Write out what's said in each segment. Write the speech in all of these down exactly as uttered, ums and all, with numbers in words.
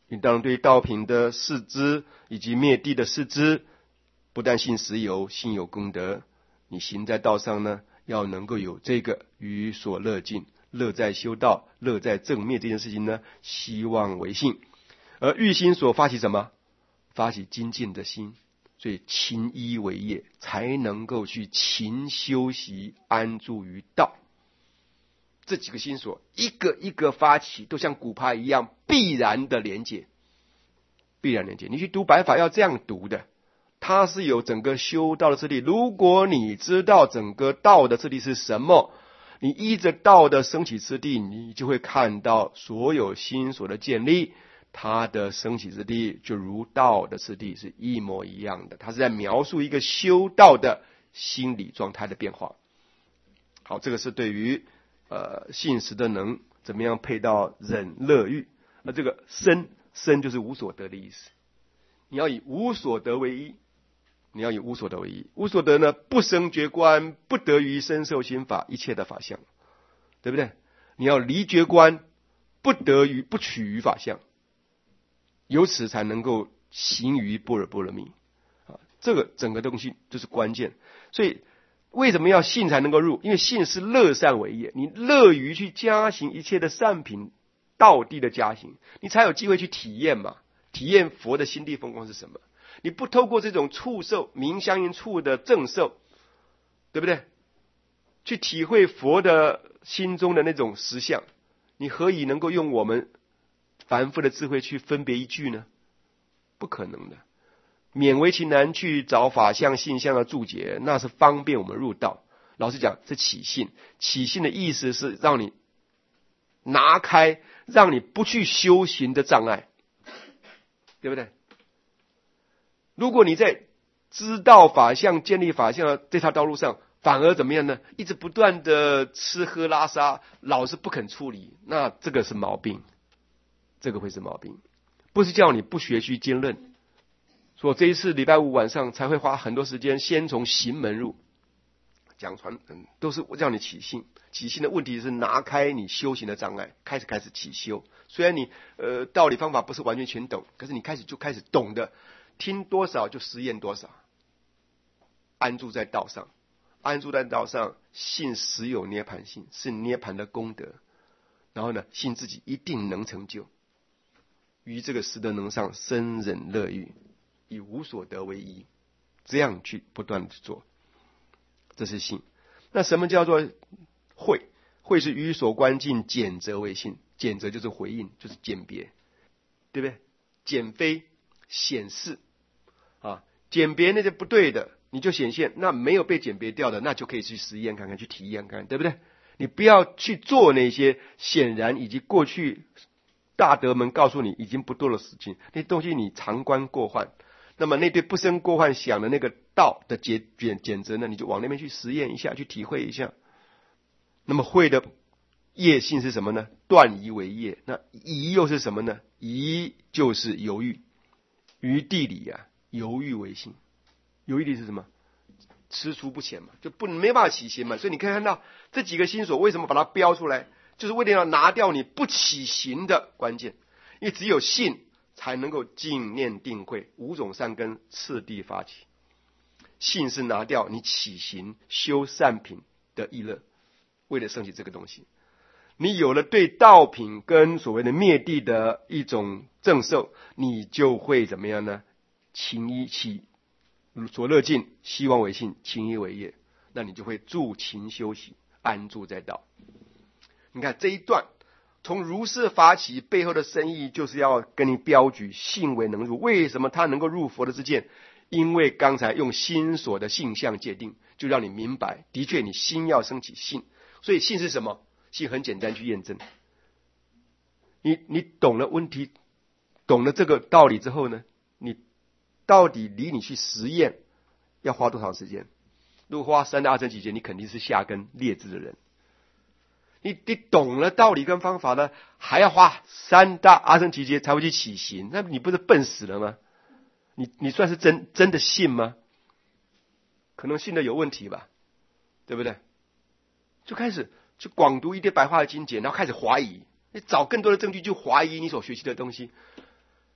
你当然对道品的视知以及灭地的视知，不但信实有，信有功德。你行在道上呢，要能够有这个于所乐尽，乐在修道，乐在正灭这件事情呢，希望为信。而欲心所发起什么？发起精进的心，所以勤依为业，才能够去勤修习，安住于道。这几个心所一个一个发起，都像骨牌一样必然的连结，必然连结。你去读白法要这样读的，它是有整个修道的次第。如果你知道整个道的次第是什么，你依着道的升起次第，你就会看到所有心所的建立，它的升起之地就如道的次第是一模一样的。它是在描述一个修道的心理状态的变化。好，这个是对于呃信实的能怎么样配到忍乐欲。那这个身身就是无所得的意思，你要以无所得为一，你要以无所得为一。无所得呢，不生觉观，不得于身受心法一切的法相，对不对？你要离觉观，不得于不取于法相，由此才能够行于般若波罗蜜啊，这个整个东西就是关键。所以为什么要信才能够入？因为信是乐善为业，你乐于去加行一切的善品，道地的加行，你才有机会去体验嘛。体验佛的心地风光是什么？你不透过这种触受明相应处的正受，对不对？去体会佛的心中的那种实相，你何以能够用我们凡夫的智慧去分别一句呢？不可能的。勉为其难去找法相性相的注解，那是方便我们入道。老实讲，是起信。起信的意思是让你拿开，让你不去修行的障碍，对不对？如果你在知道法相、建立法相的这条道路上，反而怎么样呢？一直不断的吃喝拉撒，老是不肯处理，那这个是毛病，这个会是毛病。不是叫你不学去兼论，所以这一次礼拜五晚上才会花很多时间，先从行门入讲传，嗯，都是叫你起信。起信的问题是拿开你修行的障碍，开始开始起修。虽然你呃道理方法不是完全全懂，可是你开始就开始懂的，听多少就实验多少，安住在道上，安住在道上，信实有涅槃性，是涅槃的功德。然后呢，信自己一定能成就，于这个实德能上生忍乐欲，以无所得为一，这样去不断的做，这是信。那什么叫做慧？慧是于所观境简则为信，简则就是回应，就是鉴别，对不对？简非显示啊，鉴别那些不对的，你就显现；那没有被鉴别掉的，那就可以去实验看看，去体验看看，对不对？你不要去做那些显然以及过去大德们告诉你已经不做的事情，那些东西你常观过患。那么那对不生过患想的那个道的简简简则呢，你就往那边去实验一下，去体会一下。那么慧的业性是什么呢？断疑为业。那疑又是什么呢？疑就是犹豫，于地理啊，犹豫为性。犹豫力是什么？踟蹰不前嘛，就不没办法起行嘛。所以你可以看到这几个心所为什么把它标出来，就是为了要拿掉你不起行的关键。因为只有信才能够静念定慧，五种善根次第发起。信是拿掉你起行修善品的意乐，为了升起这个东西。你有了对道品跟所谓的灭地的一种正受，你就会怎么样呢？勤依起所乐尽，希望为信，勤依为业，那你就会助勤修习，安住在道。你看这一段从如是法起背后的深意，就是要跟你标举信为能入。为什么他能够入佛的之见？因为刚才用心所的性相界定，就让你明白，的确你心要升起信。所以信是什么？信很简单去验证。你你懂了问题，懂了这个道理之后呢，你到底离你去实验要花多长时间？如果花三到二十几节，你肯定是下根劣质的人。你你懂了道理跟方法呢，还要花三大阿僧祇劫才会去起行，那你不是笨死了吗？你你算是真真的信吗？可能信的有问题吧，对不对？就开始去广读一堆白话的经典，然后开始怀疑，你找更多的证据就怀疑你所学习的东西。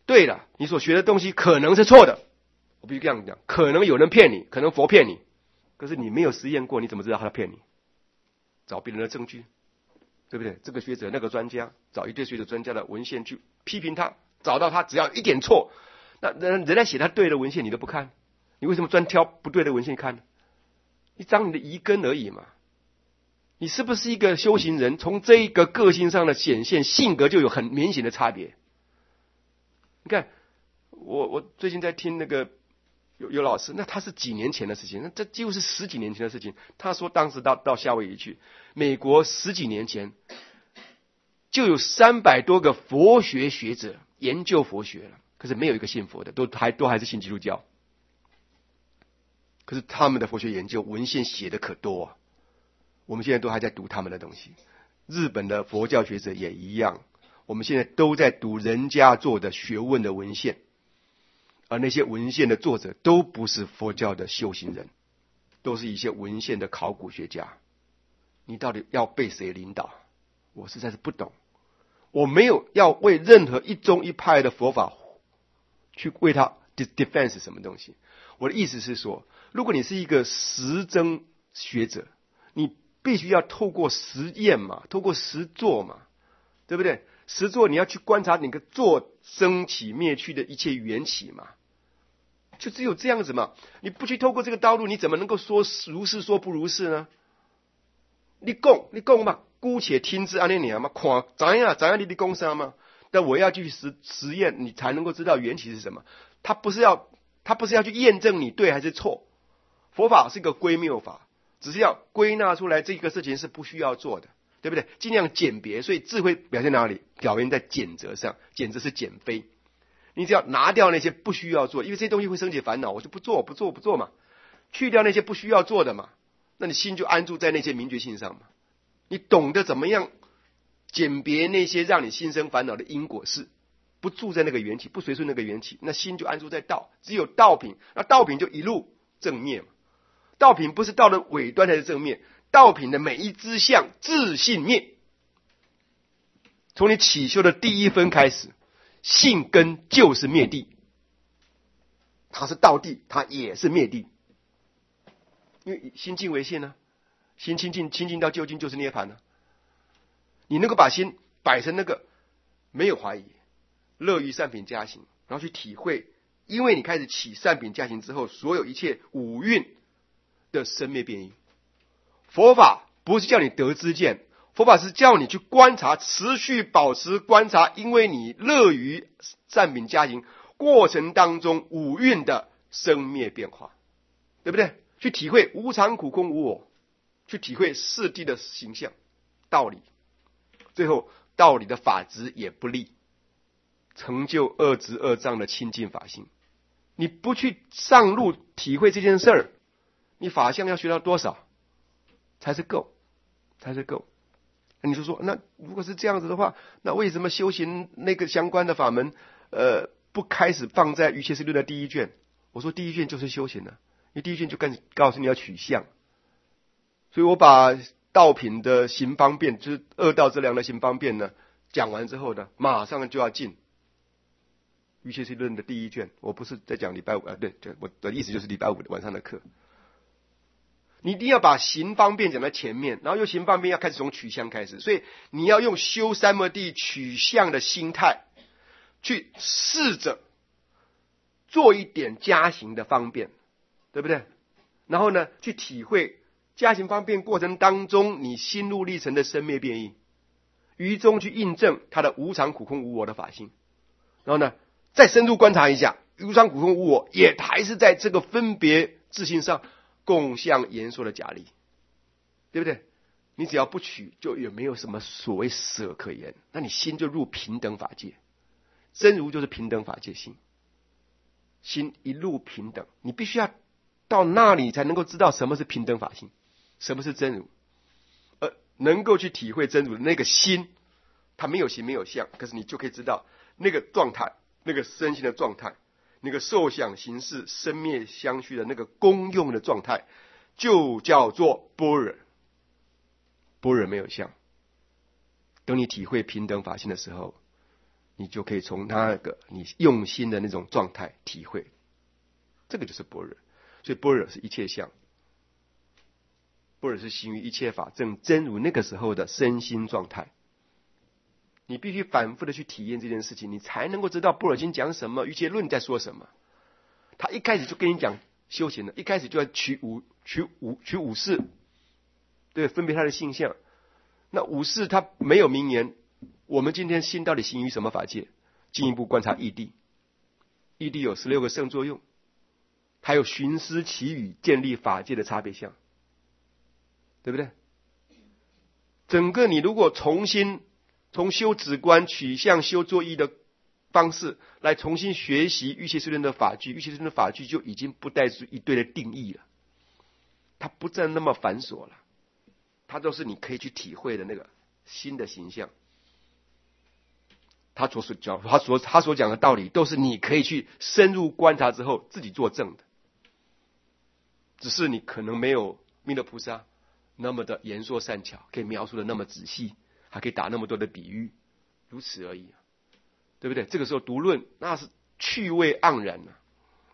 对了，你所学的东西可能是错的，我必须这样讲，可能有人骗你，可能佛骗你，可是你没有实验过，你怎么知道他骗你？找别人的证据，对不对？这个学者那个专家，找一堆学者专家的文献去批评他，找到他只要一点错，那人人家写他对的文献你都不看，你为什么专挑不对的文献看呢？你长你的疑根而已嘛。你是不是一个修行人？从这一个个性上的显现，性格就有很明显的差别。你看，我我最近在听那个有有老师，那他是几年前的事情，那这几乎是十几年前的事情。他说当时到到夏威夷去，美国十几年前就有三百多个佛学学者研究佛学了，可是没有一个信佛的，都还都还是信基督教。可是他们的佛学研究文献写的可多啊。我们现在都还在读他们的东西，日本的佛教学者也一样，我们现在都在读人家做的学问的文献，而那些文献的作者都不是佛教的修行人，都是一些文献的考古学家。你到底要被谁领导？我实在是不懂。我没有要为任何一宗一派的佛法去为他 defense 什么东西。我的意思是说，如果你是一个实证学者，你必须要透过实验嘛，透过实作嘛，对不对？实作你要去观察你个做生起灭去的一切缘起嘛，就只有这样子嘛。你不去透过这个道路，你怎么能够说如是说不如是呢？你讲你讲嘛，姑且听之安尼尔嘛，看怎样怎样你的讲啥嘛。但我要去实实验，你才能够知道缘起是什么。他不是要他不是要去验证你对还是错。佛法是个归谬法。只是要归纳出来这个事情是不需要做的，对不对？尽量简别，所以智慧表现哪里？表现在简则上，简则是减非。你只要拿掉那些不需要做，因为这些东西会生起烦恼，我就不做不做不做嘛，去掉那些不需要做的嘛，那你心就安住在那些明觉性上嘛。你懂得怎么样简别那些让你心生烦恼的因果事，不住在那个缘起，不随顺那个缘起，那心就安住在道，只有道品，那道品就一路正灭嘛。道品不是道的尾端才是正灭，道品的每一支相自性灭。从你起修的第一分开始，性根就是灭地，它是道地，它也是灭地。因为心净为性呢、啊，心清净，清净到究竟就是涅槃呢、啊。你能够把心摆成那个没有怀疑，乐于善品加行，然后去体会，因为你开始起善品加行之后，所有一切五蕴的生灭变异。佛法不是叫你得知见，佛法是叫你去观察，持续保持观察，因为你乐于善品加行过程当中五蕴的生灭变化，对不对？去体会无常苦空无我，去体会四谛的形象道理，最后道理的法执也不立，成就二执二障的清净法性。你不去上路体会这件事儿，你法相要学到多少才是够？才是够？你就说，那如果是这样子的话，那为什么修行那个相关的法门，呃，不开始放在《瑜伽师论》的第一卷？我说第一卷就是修行了，因为第一卷就告告诉你要取相，所以我把道品的行方便，就是二道之良的行方便呢，讲完之后呢，马上就要进《瑜伽师论》的第一卷。我不是在讲礼拜五啊，对，我的意思就是礼拜五晚上的课。你一定要把行方便讲在前面，然后用行方便要开始从取相开始，所以你要用修三摩地取相的心态，去试着做一点加行的方便，对不对？然后呢，去体会加行方便过程当中你心路历程的生灭变异，于中去印证它的无常苦空无我的法性，然后呢，再深入观察一下，无常苦空无我也还是在这个分别自性上共相言说的假立，对不对？你只要不取，就也没有什么所谓舍可言，那你心就入平等法界。真如就是平等法界心，心一路平等，你必须要到那里才能够知道什么是平等法性，什么是真如，而能够去体会真如的那个心，它没有形没有相，可是你就可以知道那个状态，那个身心的状态，那个受想行识生灭相续的那个功用的状态，就叫做般若。般若没有相。等你体会平等法性的时候， 你就可以从那个你用心的那种状态体会，这个就是般若。所以般若是一切相，般若是行于一切法，正真如那个时候的身心状态。你必须反复的去体验这件事情，你才能够知道般若经讲什么，瑜伽论在说什么。他一开始就跟你讲修行了，一开始就要取五取五取五事，对，分别他的性相。那五事他没有名言，我们今天心到底行于什么法界？进一步观察义谛，义谛有十六个圣作用，还有寻思祈语建立法界的差别相，对不对？整个你如果重新从修止观取向修作意的方式来重新学习瑜伽师论的法句，瑜伽师论的法句就已经不带出一堆的定义了，它不再那么繁琐了，它都是你可以去体会的那个新的形象。他所讲他所他所讲的道理都是你可以去深入观察之后自己作证的，只是你可能没有弥勒菩萨那么的言说善巧，可以描述的那么仔细，还可以打那么多的比喻，如此而已，对不对？这个时候读论那是趣味盎然啊，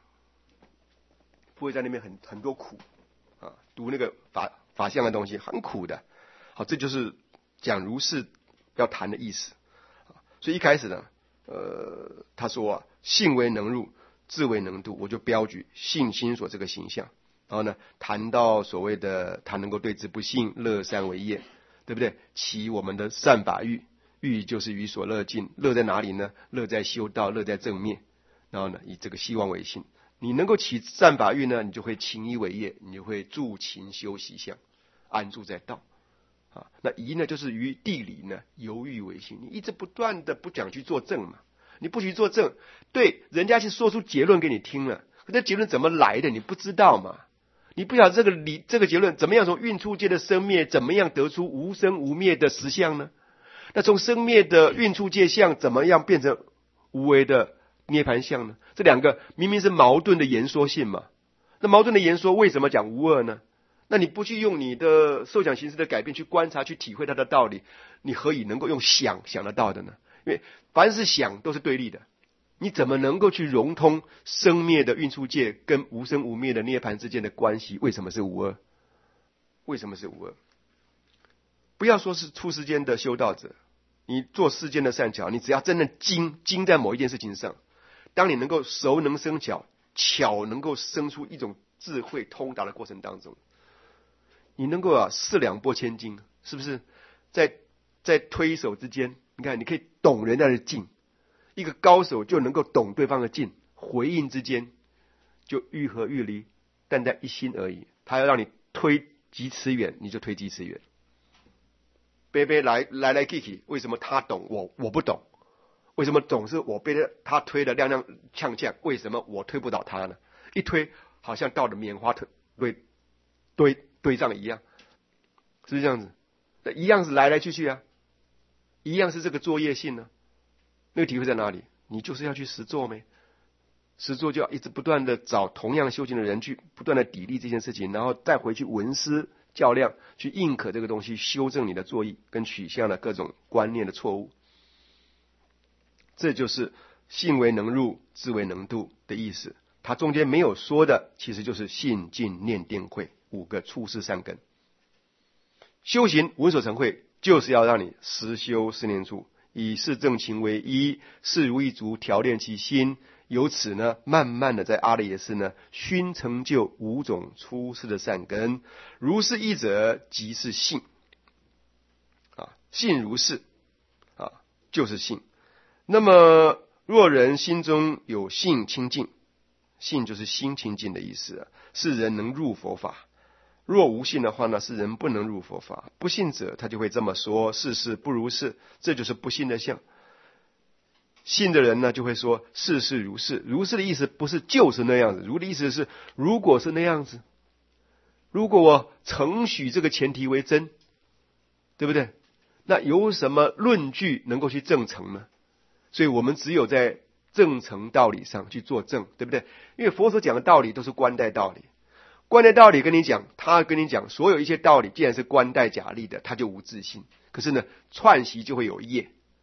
不会在那边很很多苦啊，读那个法法相的东西很苦的。好，这就是讲如是要谈的意思。所以一开始呢，呃，他说啊，性为能入，智为能度，我就标举性心所这个形象。然后呢，谈到所谓的他能够对治不幸，乐善为业，对不对？起我们的善法欲，欲就是于所乐尽，乐在哪里呢？乐在修道，乐在正面。然后呢，以这个希望为性，你能够起善法欲呢，你就会勤依为业，你就会助勤修习相，安住在道。啊，那疑呢，就是于地理呢犹豫为性，你一直不断的不讲去做证嘛，你不去做证，对人家去说出结论给你听了，可这结论怎么来的你不知道嘛？你不晓得这个理这个结论怎么样从运处界的生灭，怎么样得出无生无灭的实相呢？那从生灭的运处界相，怎么样变成无为的涅盘相呢？这两个明明是矛盾的言说性嘛，那矛盾的言说为什么讲无二呢？那你不去用你的受想行识的改变去观察去体会它的道理，你何以能够用想想得到的呢？因为凡是想都是对立的，你怎么能够去融通生灭的运处界跟无生无灭的涅盘之间的关系？为什么是无二？为什么是无二？不要说是出世间的修道者，你做世间的善巧，你只要真的精精在某一件事情上，当你能够熟能生巧，巧能够生出一种智慧通达的过程当中，你能够啊四两拨千斤，是不是？在在推手之间，你看你可以懂人家的劲，一个高手就能够懂对方的劲，回应之间就愈合愈离，但在一心而已。他要让你推几尺远，你就推几尺远。杯杯来来来去去，为什么他懂我我不懂？为什么总是我被他推得踉踉跄跄？为什么我推不倒他呢？一推好像到了棉花堆堆堆上一样，是不是这样子？一样是来来去去啊，一样是这个作业性呢、啊。那个体会在哪里？你就是要去实作没？实作就要一直不断的找同样修行的人去不断的砥砺这件事情，然后再回去闻思较量，去印可这个东西，修正你的作意跟取向的各种观念的错误。这就是性为能入，智为能度的意思。它中间没有说的，其实就是信、静、念、定、慧五个处世善根。修行闻所成慧，就是要让你实修四念处，以四正勤为一，四如意足调练其心，由此呢，慢慢的在阿赖耶识呢，熏成就五种出世的善根。如是一者，即是信。啊，信如是，啊，就是信。那么，若人心中有信清净，信就是心清净的意思啊，是人能入佛法。若无信的话呢，是人不能入佛法。不信者，他就会这么说：世事不如是，这就是不信的相。信的人呢，就会说世事如是。如是的意思不是就是那样子，如的意思是如果是那样子，如果我承许这个前提为真，对不对？那有什么论据能够去证成呢？所以我们只有在证成道理上去做证，对不对？因为佛所讲的道理都是观待道理。观待道理跟你讲，他跟你讲所有一些道理，既然是观待假立的，他就无自信。可是呢，串习就会有业，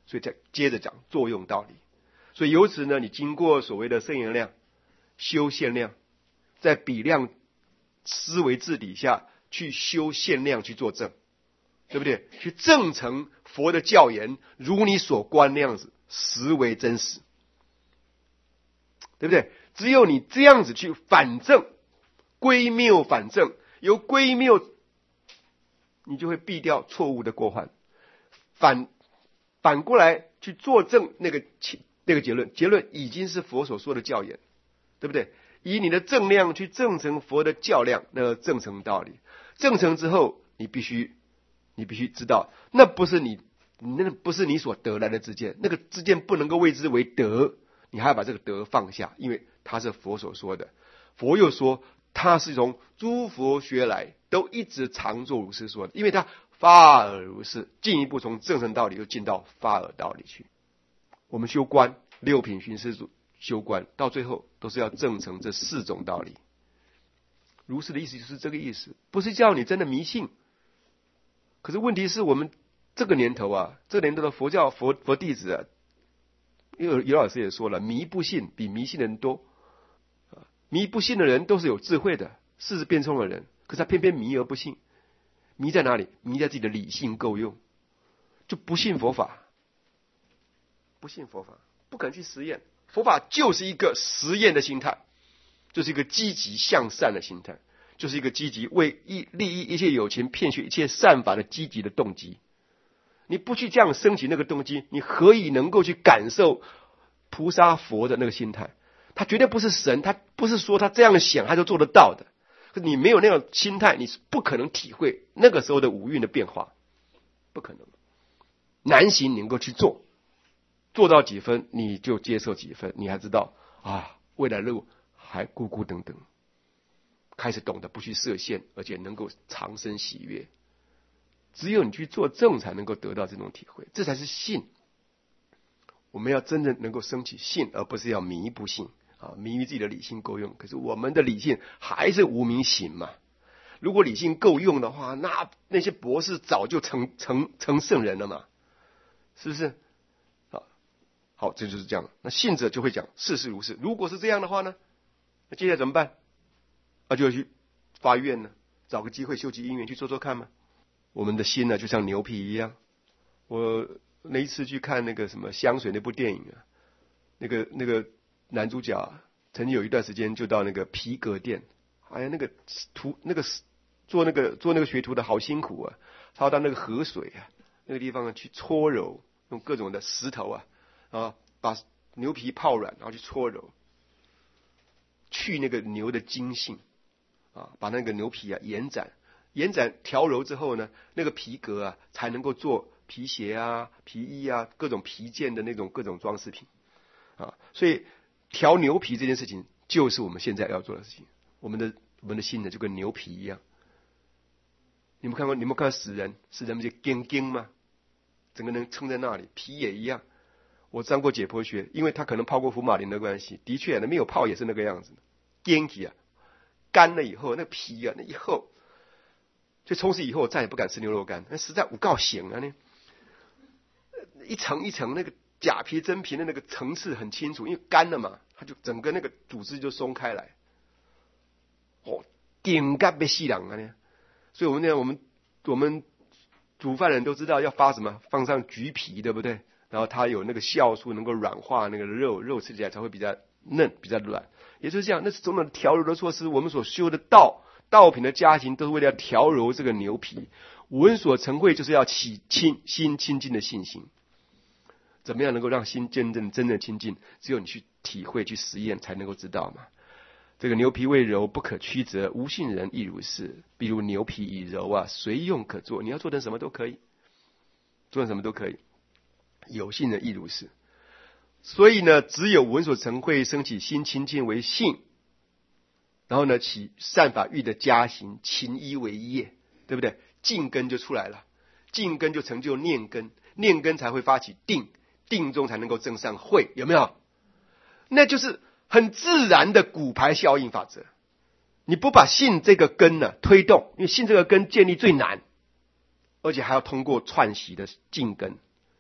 所以再接着讲作用道理。所以由此呢，你经过所谓的圣言量、修限量，在比量思维治底下去修限量去作证，对不对？去证成佛的教言如你所观那样子，实为真实，对不对？只有你这样子去反证，归谬反证，由归谬，你就会避掉错误的过患，反反过来去作证那个那个结论，结论已经是佛所说的教言，对不对？以你的正量去证成佛的教量，那个证成道理，证成之后，你必须你必须知道，那不是你那不是你所得来的知见，那个知见不能够谓之为德，你还要把这个德放下，因为它是佛所说的。佛又说他是从诸佛学来，都一直常作如是说的，因为他发而如是，进一步从正成道理又进到发而道理去。我们修观六品寻思组修观，到最后都是要证成这四种道理。如是的意思就是这个意思，不是叫你真的迷信。可是问题是我们这个年头啊，这个年头的佛教佛佛弟子啊，因为尤老师也说了，迷不信比迷信的人多。迷不信的人都是有智慧的，世事变聪的人，可是他偏偏迷而不信。迷在哪里？迷在自己的理性够用，就不信佛法，不信佛法，不肯去实验。佛法就是一个实验的心态，就是一个积极向善的心态，就是一个积极为利益一切有情、骗取一切善法的积极的动机。你不去这样升起那个动机，你何以能够去感受菩萨佛的那个心态？他绝对不是神，他不是说他这样想他就做得到的。可是你没有那种心态，你是不可能体会那个时候的五蕴的变化，不可能，难行能够去做，做到几分你就接受几分，你还知道啊，未来路还咕咕等等，开始懂得不去设限，而且能够长生喜悦。只有你去做正，才能够得到这种体会，这才是信。我们要真正能够升起信，而不是要迷不信啊，迷于自己的理性够用。可是我们的理性还是无明行嘛。如果理性够用的话，那那些博士早就成成成圣人了嘛，是不是？好，好，这就是这样。那信者就会讲事事如是。如果是这样的话呢，那接下来怎么办？那就要去发愿呢，找个机会修集因缘去做做看嘛。我们的心呢，就像牛皮一样。我那一次去看那个什么香水那部电影啊，那个那个男主角啊，曾经有一段时间就到那个皮革店，哎呀，那个图那个做那个做那个学徒的好辛苦啊，他要到那个河水啊那个地方去搓揉，用各种的石头啊啊把牛皮泡软，然后去搓揉，去那个牛的筋性啊，把那个牛皮啊延展。延展调柔之后呢，那个皮革啊才能够做皮鞋啊、皮衣啊、各种皮件的那种各种装饰品啊。所以调牛皮这件事情就是我们现在要做的事情。我们的我们的心呢就跟牛皮一样。你们看过？你们看死人，死人不就筋筋吗？整个人撑在那里，皮也一样。我上过解剖学，因为他可能泡过福马林的关系，的确，那没有泡也是那个样子。筋皮啊，干了以后，那皮啊，那以后。所以从此以后我再也不敢吃牛肉干，那实在无告醒啊！呢，一层一层那个假皮真皮的那个层次很清楚，因为干了嘛，它就整个那个组织就松开来，哦，顶干被细两啊呢。所以我们呢，我们我们煮饭人都知道要发什么，放上橘皮，对不对？然后它有那个酵素能够软化那个肉，肉吃起来才会比较嫩，比较软。也就是这样，那是种种调柔的措施，我们所修的道。道品的加行都是为了要调柔这个牛皮，闻所成慧就是要起清心清净的信心。怎么样能够让心真正真正清净？只有你去体会、去实验，才能够知道嘛。这个牛皮为柔，不可曲折，无信人亦如是。比如牛皮以柔啊，随用可做，你要做成什么都可以，做成什么都可以。有信人亦如是。所以呢，只有闻所成慧，升起心清净为信。然后呢，起善法欲的加行，勤依为业，对不对？静根就出来了，静根就成就念根，念根才会发起定，定中才能够证上慧，有没有？那就是很自然的骨牌效应法则。你不把信这个根呢推动，因为信这个根建立最难，而且还要通过串习的静根，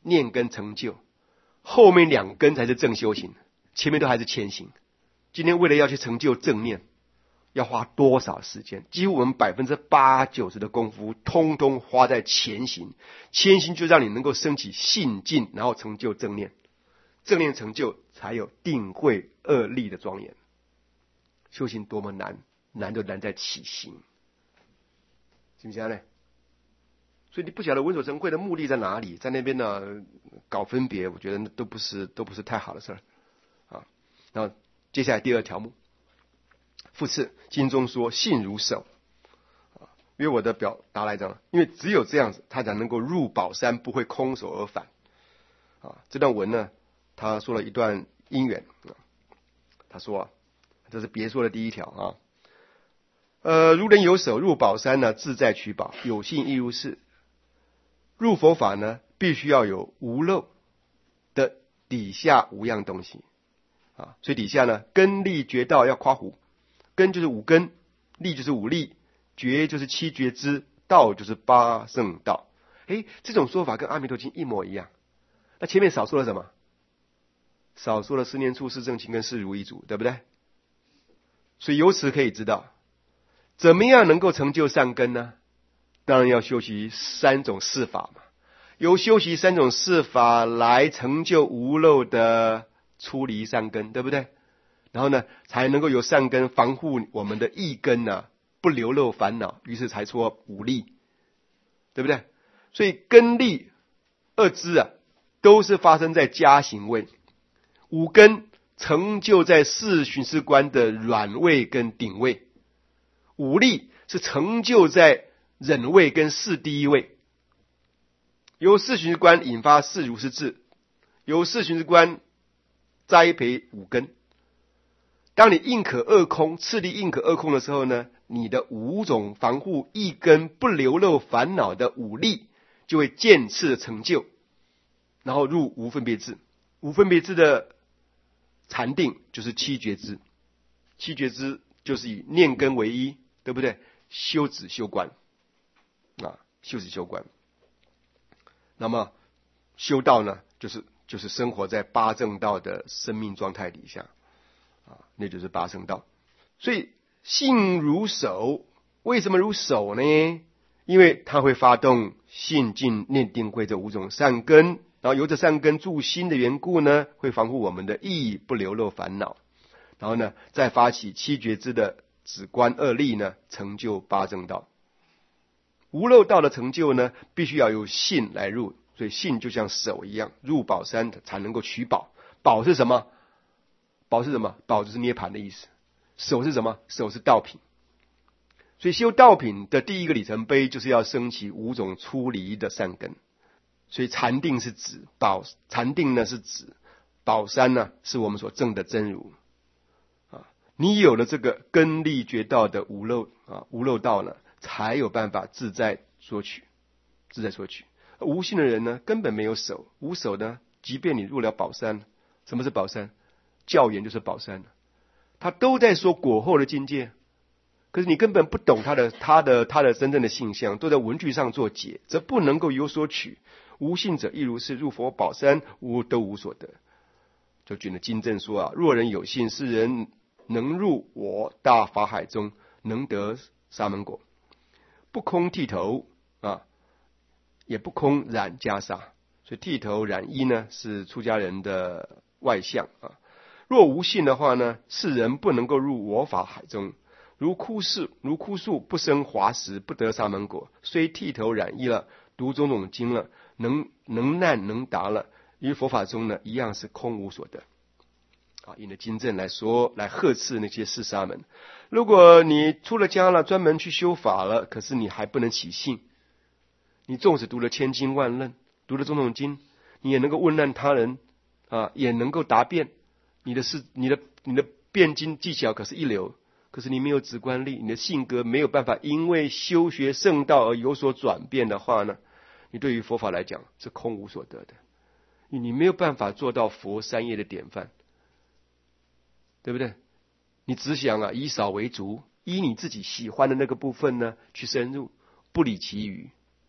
念根成就，后面两根才是正修行，前面都还是谦行。今天为了要去成就正念，要花多少时间？几乎我们百分之八九十的功夫，通通花在前行。前行就让你能够升起信境，然后成就正念。正念成就，才有定慧二力的庄严。修行多么难，难就难在起行，行不行呢？所以你不晓得文所成慧的目的在哪里，在那边呢搞分别，我觉得那都不是都不是太好的事儿啊。然后接下来第二条目，复次，经中说信如手啊，因为我的表达来讲，因为只有这样子，他才能够入宝山，不会空手而返啊。这段文呢，他说了一段因缘啊，他说啊，这是别说的第一条啊。呃，如人有手入宝山呢，自在取宝；有信亦如是。入佛法呢，必须要有无漏的底下五样东西啊。所以底下呢，根力觉道要夸胡，根就是五根，力就是五力，觉就是七觉支，道就是八圣道。诶，这种说法跟阿弥陀经一模一样。那前面少说了什么？少说了四念处、四正勤跟四如意足，对不对？所以由此可以知道，怎么样能够成就善根呢？当然要修习三种事法嘛，由修习三种事法来成就无漏的出离善根，对不对？然后呢，才能够有善根防护我们的意根呢、啊，不流漏烦恼，于是才说五力，对不对？所以根力二支啊，都是发生在家行位，五根成就在四寻思观的软位跟顶位，五力是成就在忍位跟四第一位，由四寻思观引发四如是智，由四寻思观栽培五根。当你应可二空，次第应可二空的时候呢，你的五种防护一根不流漏烦恼的五力就会渐次成就，然后入无分别智。无分别智的禅定就是七觉支，七觉支就是以念根为一，对不对？修止修观啊，修止修观。那么修道呢，就是就是生活在八正道的生命状态底下啊，那就是八圣道。所以信如手，为什么如手呢？因为它会发动信静念定慧这五种善根，然后由着善根助心的缘故呢，会防护我们的意不流漏烦恼，然后呢，再发起七觉支的止观二力呢，成就八正道。无漏道的成就呢，必须要有信来入，所以信就像手一样，入宝山才能够取宝。宝是什么？宝是什么？宝就是涅盘的意思。手是什么？手是道品。所以修道品的第一个里程碑，就是要升起五种出离的善根。所以禅定是指宝，禅定呢是指宝山呢，是我们所证的真如啊。你有了这个根力觉道的无漏啊，无漏道呢，才有办法自在索取，自在索取。无信的人呢，根本没有手，无手呢，即便你入了宝山，什么是宝山？教言就是宝山，他都在说果后的境界，可是你根本不懂他的他的他的真正的性相，都在文句上做解，则不能够有所取。无信者亦如是，入佛宝山无都无所得。就举了经正说啊，若人有信，是人能入我大法海中，能得沙门果，不空剃头啊，也不空染袈裟。所以剃头染衣呢，是出家人的外相啊。若无信的话呢，是人不能够入我法海中。如枯树，如枯树不生华实，不得沙门果。虽剃头染衣了，读种种经了，能能难能达了，于佛法中呢，一样是空无所得。啊，引了经证来说，来呵斥那些四沙门。如果你出了家了，专门去修法了，可是你还不能起信。你纵使读了千经万论，读了种种经，你也能够问难他人啊，也能够答辩。你的是你的你的辩经技巧可是一流。可是你没有止观力，你的性格没有办法因为修学圣道而有所转变的话呢，你对于佛法来讲是空无所得的，你没有办法做到佛三业的典范，对不对？你只想啊以少为足，以你自己喜欢的那个部分呢去深入，不理其余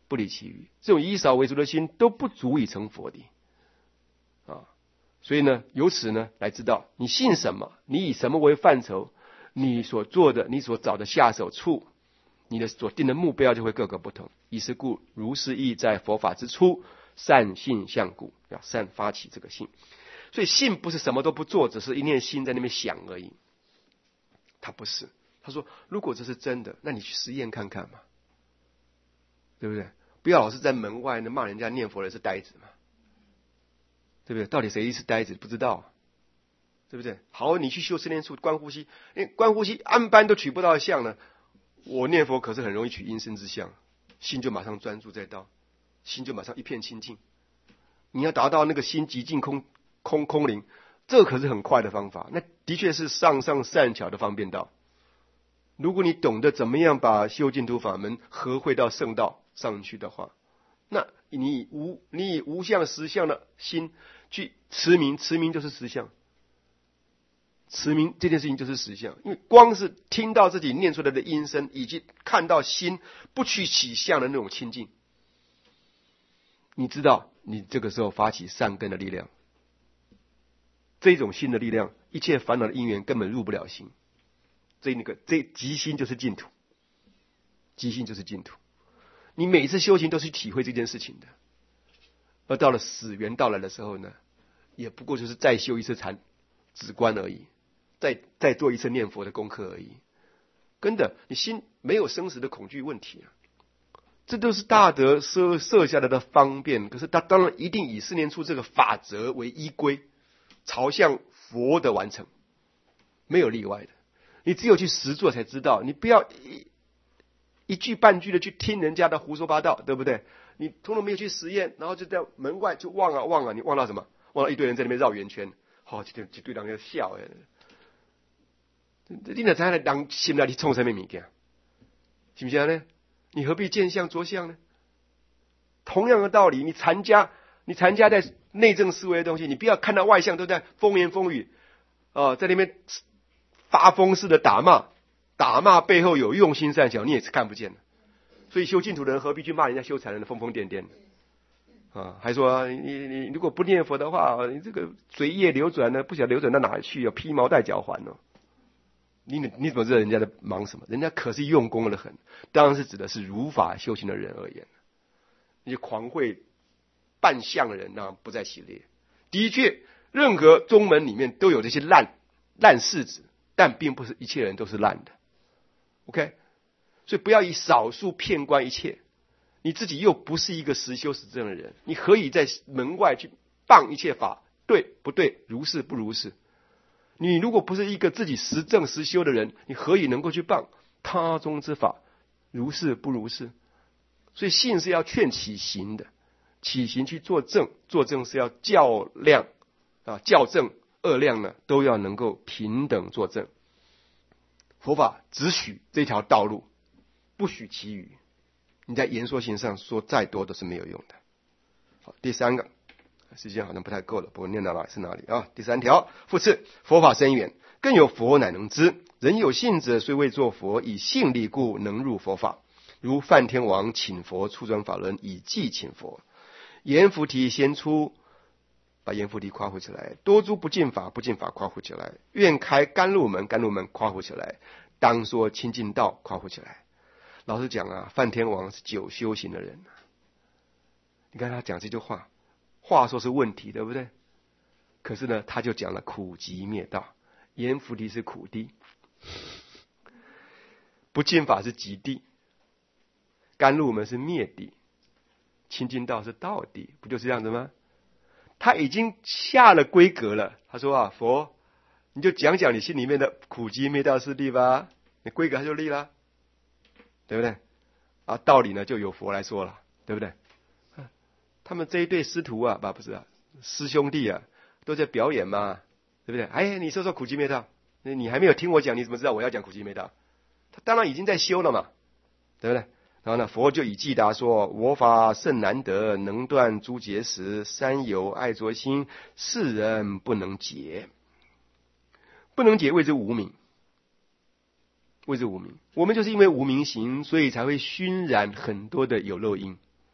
不离其余。这种以少为主的心都不足以成佛的啊。所以呢，由此呢来知道你信什么，你以什么为范畴，你所做的，你所找的下手处，你的所定的目标就会各个不同。以是故，如是意在佛法之初，善信相故，要善发起这个信。所以信不是什么都不做，只是一念心在那边想而已。他不是，他说如果这是真的，那你去实验看看嘛，对不对？不要老是在门外呢骂人家念佛的是呆子嘛，对不对？到底谁是呆子不知道，对不对？好，你去修十念处观呼吸，观呼吸安般都取不到相呢，我念佛可是很容易取阴身之相，心就马上专注在道，心就马上一片清净。你要达到那个心极尽空空空灵，这可是很快的方法，那的确是上上善巧的方便道。如果你懂得怎么样把修净土法门合会到圣道上去的话，那你以无你以无相实相的心去持名，持名就是实相，持名这件事情就是实相。因为光是听到自己念出来的音声，以及看到心不去起相的那种清净，你知道你这个时候发起善根的力量，这种心的力量，一切烦恼的因缘根本入不了心。这那个这极心就是净土，极心就是净土。你每次修行都是体会这件事情的，而到了死缘到来的时候呢，也不过就是再修一次禅止观而已，再再做一次念佛的功课而已。真的，你心没有生死的恐惧问题啊，这都是大德设设下来的方便。可是他当然一定以四念处这个法则为依归，朝向佛的完成，没有例外的。你只有去实做才知道，你不要一一句半句的去听人家的胡说八道，对不对？你通通没有去实验，然后就在门外就忘啊忘啊，你忘到什么？忘到一堆人在那边绕圆圈，好、哦，一堆一堆人在笑哎。你哪知道人心内里创什么物件？是不是呢？你何必见相着相呢？同样的道理，你禅家，你禅家在内证思维的东西，你不要看到外相都在风言风语，哦、呃，在那边发疯似的打骂，打骂背后有用心善巧，你也是看不见的。所以修净土的人何必去骂人家修禅人的疯疯癫癫的啊？还说你你如果不念佛的话，你这个随业流转呢，不晓得流转到哪里去，披毛戴脚环哦。你你怎么知道人家在忙什么？人家可是用功的很，当然是指的是如法修行的人而言。那些狂会扮相的人呢，不在其列。的确，任何宗门里面都有这些烂烂柿子，但并不是一切人都是烂的。OK， 所以不要以少数片观一切。你自己又不是一个实修实证的人，你何以在门外去谤一切法？对不对？如是不如是？你如果不是一个自己实证实修的人，你何以能够去谤他中之法？如是不如是？所以信是要劝起行的，起行去作证，作证是要较量啊，校正二量呢都要能够平等作证。佛法只许这条道路，不许其余。你在言说行上说再多都是没有用的。好，第三个。时间好像不太够了，不过念到哪里是哪里啊？第三条，复次，佛法深远，更有佛乃能知。人有信者，虽未作佛，以信力故能入佛法。如梵天王请佛出转法轮，以记请佛。阎浮提先出，把阎浮提夸胡起来；多诸不净法，不净法夸胡起来；愿开甘露门，甘露门夸胡起来；当说清净道，夸胡起来。老实讲啊，梵天王是久修行的人，你看他讲这句话。话说是问题，对不对？可是呢，他就讲了苦集灭道。阎浮提是苦地，不净法是极地，甘露门是灭地，清净道是道地，不就是这样子吗？他已经下了规格了。他说啊，佛，你就讲讲你心里面的苦集灭道是地吧，你规格他就立了，对不对？啊，道理呢就由佛来说了，对不对？他们这一对师徒啊，不不是啊，师兄弟啊，都在表演嘛，对不对？哎，你说说苦集灭道，你还没有听我讲，你怎么知道我要讲苦集灭道？他当然已经在修了嘛，对不对？然后呢，佛就以偈答说：我法甚难得，能断诸结识，三有爱着心，世人不能解。不能解谓之无明，谓之无明。我们就是因为无明行，所以才会熏染很多的有漏因。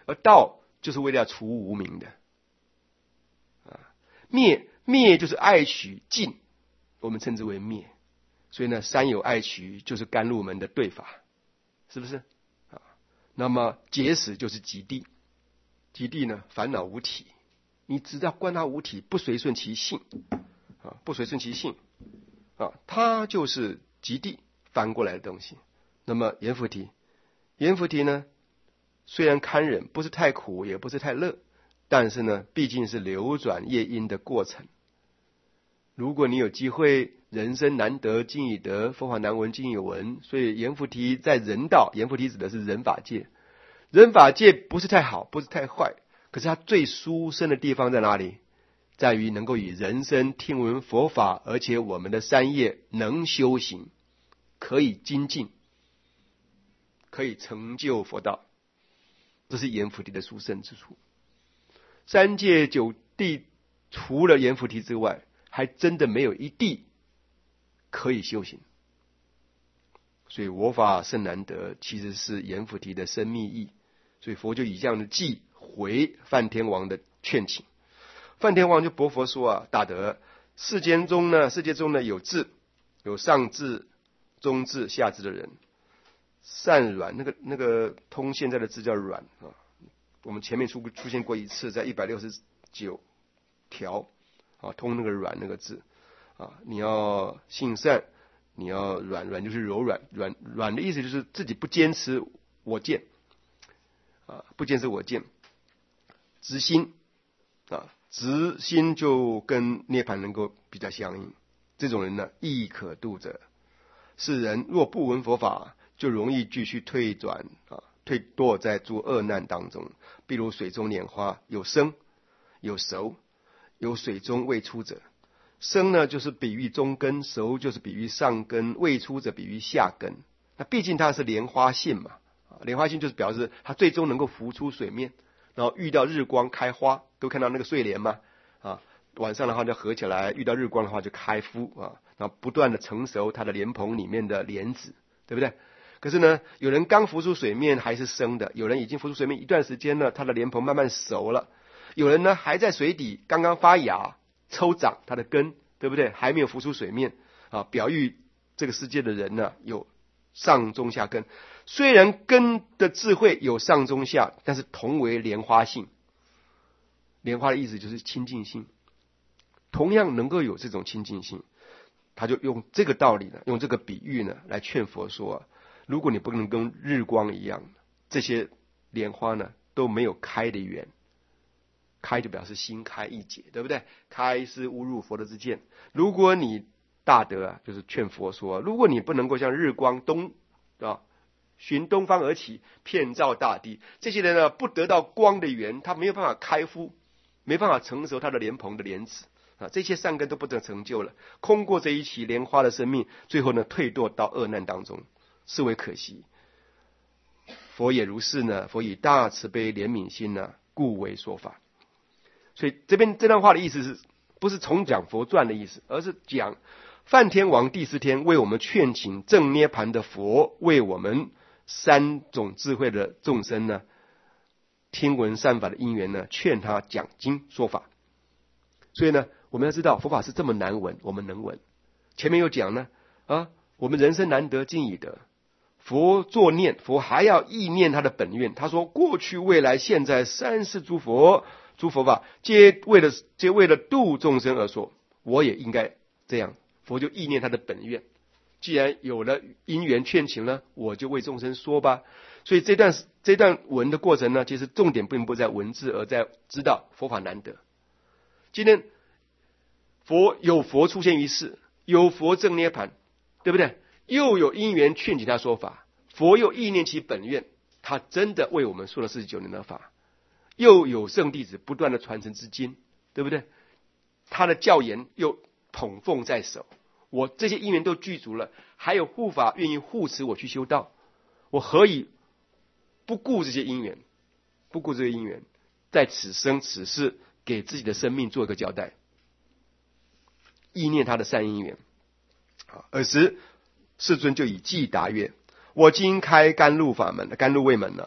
而道就是为了要除无明的。啊，灭灭就是爱取尽，我们称之为灭。所以呢，三有爱取就是甘露门的对法，是不是？啊，那么结使就是极地，极地呢烦恼无体，你只要观它无体，不随顺其性，啊，不随顺其性，啊，它就是极地翻过来的东西。那么阎浮提，阎浮提呢，虽然堪忍，不是太苦，也不是太乐，但是呢，毕竟是流转业因的过程。如果你有机会，人生难得尽已得，佛法难闻尽已闻，所以阎浮提在人道，阎浮提指的是人法界，人法界不是太好，不是太坏，可是它最殊胜的地方在哪里？在于能够以人生听闻佛法，而且我们的三业能修行，可以精进，可以成就佛道，这是阎浮提的殊胜之处。三界九地除了阎浮提之外，还真的没有一地可以修行。所以我法甚难得，其实是阎浮提的深密意。所以佛就以这样的偈回梵天王的劝请。梵天王就驳佛说啊，大德，世间中呢，世界中呢有智，有上智、中智、下智的人。善软，那个那个通现在的字叫软啊，我们前面出出现过一次，在一百六十九条啊，通那个软那个字啊，你要性善，你要软，软就是柔软，软软的意思就是自己不坚持我见啊，不坚持我见，直心啊，直心就跟涅槃能够比较相应。这种人呢，亦可度者。世人若不闻佛法，就容易继续退转啊，退堕在诸恶难当中。比如水中莲花，有生有熟，有水中未出者。生呢，就是比喻中根；熟就是比喻上根；未出者比喻下根。那毕竟它是莲花性嘛，啊，莲花性就是表示它最终能够浮出水面，然后遇到日光开花，都看到那个睡莲嘛，啊，晚上的话就合起来，遇到日光的话就开敷啊，然后不断的成熟它的莲蓬里面的莲子，对不对？可是呢，有人刚浮出水面还是生的，有人已经浮出水面一段时间了，它的莲蓬慢慢熟了，有人呢还在水底刚刚发芽抽长它的根，对不对？还没有浮出水面啊，表喻这个世界的人呢有上中下根，虽然根的智慧有上中下，但是同为莲花性。莲花的意思就是清净性，同样能够有这种清净性，他就用这个道理呢，用这个比喻呢来劝佛说，啊，如果你不能跟日光一样，这些莲花呢都没有开的缘，开就表示心开意解，对不对？开是误入佛的之见。如果你大德啊，就是劝佛说，如果你不能够像日光东啊，循东方而起，遍照大地，这些人呢不得到光的缘，他没有办法开敷，没办法成熟他的莲蓬的莲子啊，这些善根都不能成就了，空过这一期莲花的生命，最后呢退堕到恶难当中，是为可惜。佛也如是呢，佛以大慈悲怜悯心呢，故为说法。所以这边这段话的意思是不是重讲佛传的意思，而是讲梵天王第四天为我们劝请正涅盘的佛，为我们三种智慧的众生呢，听闻善法的因缘呢，劝他讲经说法。所以呢，我们要知道佛法是这么难闻，我们能闻。前面有讲呢，啊，我们人生难得尽已得，佛作念，佛还要意念他的本愿。他说，过去未来现在三世诸佛诸佛法，皆为了皆为了度众生而说，我也应该这样。佛就意念他的本愿，既然有了因缘劝请呢，我就为众生说吧。所以这段这段文的过程呢，其实重点并不在文字，而在知道佛法难得。今天佛有佛出现于世，有佛正涅盘，对不对？又有因缘劝请他说法，佛又意念其本愿，他真的为我们说了四十九年的法，又有圣弟子不断的传承至今，对不对？他的教言又捧奉在手，我这些因缘都具足了，还有护法愿意护持我去修道，我何以不顾这些因缘，不顾这些因缘，在此生此世给自己的生命做一个交代，意念他的善因缘。尔时世尊就以偈答曰：我今开甘露法门，甘露位门呢，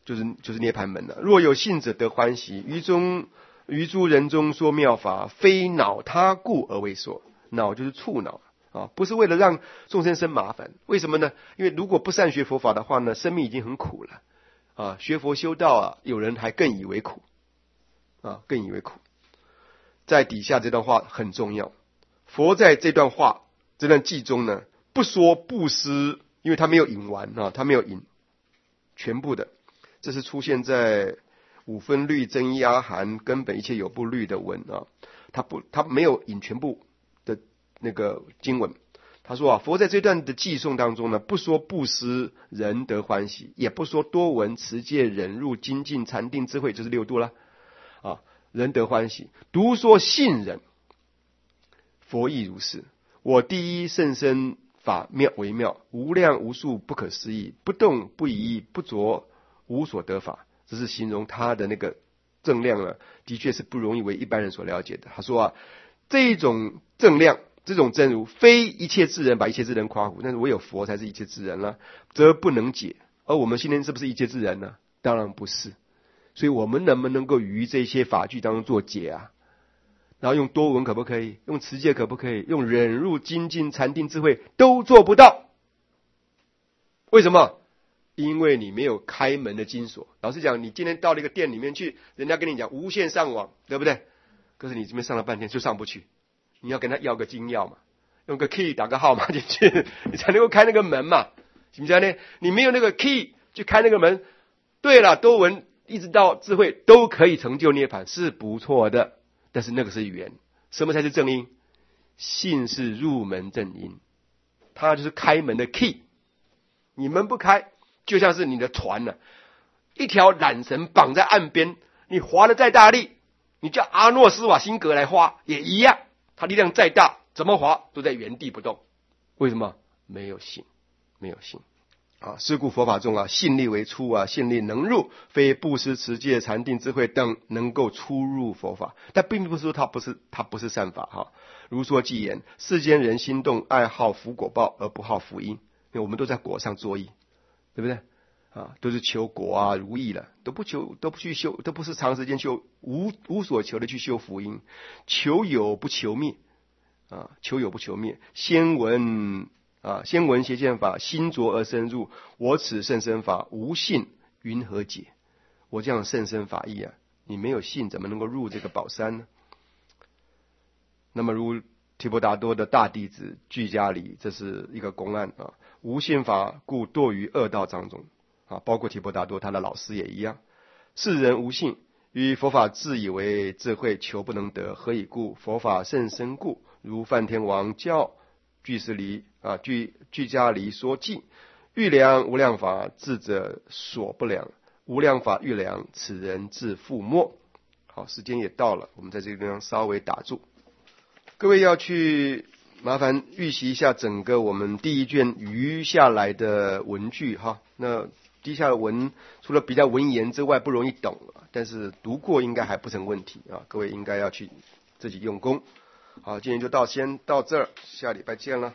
就是就是涅槃门了。若有信者得欢喜，于中于诸人中说妙法，非恼他故而为说。恼就是触恼啊，不是为了让众生生麻烦。为什么呢？因为如果不善学佛法的话呢，生命已经很苦了啊。学佛修道啊，有人还更以为苦啊，更以为苦。在底下这段话很重要，佛在这段话这段偈中呢，不说布施，因为他没有引完啊，他没有引全部的。这是出现在五分律真一阿含根本一切有部律的文啊，他不他没有引全部的那个经文。他说啊，佛在这段的偈颂当中呢，不说布施人得欢喜，也不说多闻持戒忍辱精进禅定智慧，就是六度了啊，人得欢喜，独说信忍。佛亦如是。我第一甚深法妙为妙，无量无数不可思议，不动不移不着，无所得法。这是形容他的那个正量呢，的确是不容易为一般人所了解的。他说啊，这种正量，这种真如，非一切智人把一切智人夸胡，但是唯有佛才是一切智人了，则不能解。而我们今天是不是一切智人呢？当然不是。所以我们能不能够于这些法句当中做解啊？然后用多闻可不可以？用持戒可不可以？用忍辱精进禅定智慧都做不到。为什么？因为你没有开门的金锁。老实讲，你今天到了一个店里面去，人家跟你讲无线上网，对不对？可是你这边上了半天就上不去，你要跟他要个金钥嘛，用个 key 打个号码进去，你才能够开那个门嘛，行不行呢？你没有那个 key 去开那个门，对了，多闻一直到智慧都可以成就涅槃，是不错的。但是那个是缘，什么才是正因？信是入门正因，它就是开门的 key。你门不开，就像是你的船呢、啊，一条缆绳绑在岸边，你划得再大力，你叫阿诺斯瓦辛格来划也一样，它力量再大，怎么划都在原地不动。为什么？没有信，没有信。啊，是故佛法中啊，信力为出啊，信力能入，非布施持戒禅定智慧等能够出入佛法。但并不是说它不是它不是善法哈。如说偈言，世间人心动爱好福果报而不好福因，因为我们都在果上作意，对不对？啊，都是求果啊如意了，都不求都不去修，都不是长时间修，无无所求的去修福因，求有不求灭啊，求有不求灭，先闻。啊，先闻邪见法，心着而深入。我此甚深法，无信云何解？我这样甚深法义啊，你没有信，怎么能够入这个宝山呢？那么如提婆达多的大弟子俱迦离，这是一个公案啊。无信法，故堕于恶道当中啊。包括提婆达多他的老师也一样。世人无信，于佛法自以为智慧，求不能得。何以故？佛法甚深故。如梵天王教俱舍离啊，俱俱迦离说偈，欲量无量法，智者所不量；无量法欲量，此人自覆没。好，时间也到了，我们在这个地方稍微打住。各位要去麻烦预习一下整个我们第一卷余下来的文句哈。那低下的文除了比较文言之外不容易懂，但是读过应该还不成问题啊。各位应该要去自己用功。好，今天就到先到这儿，下礼拜见了。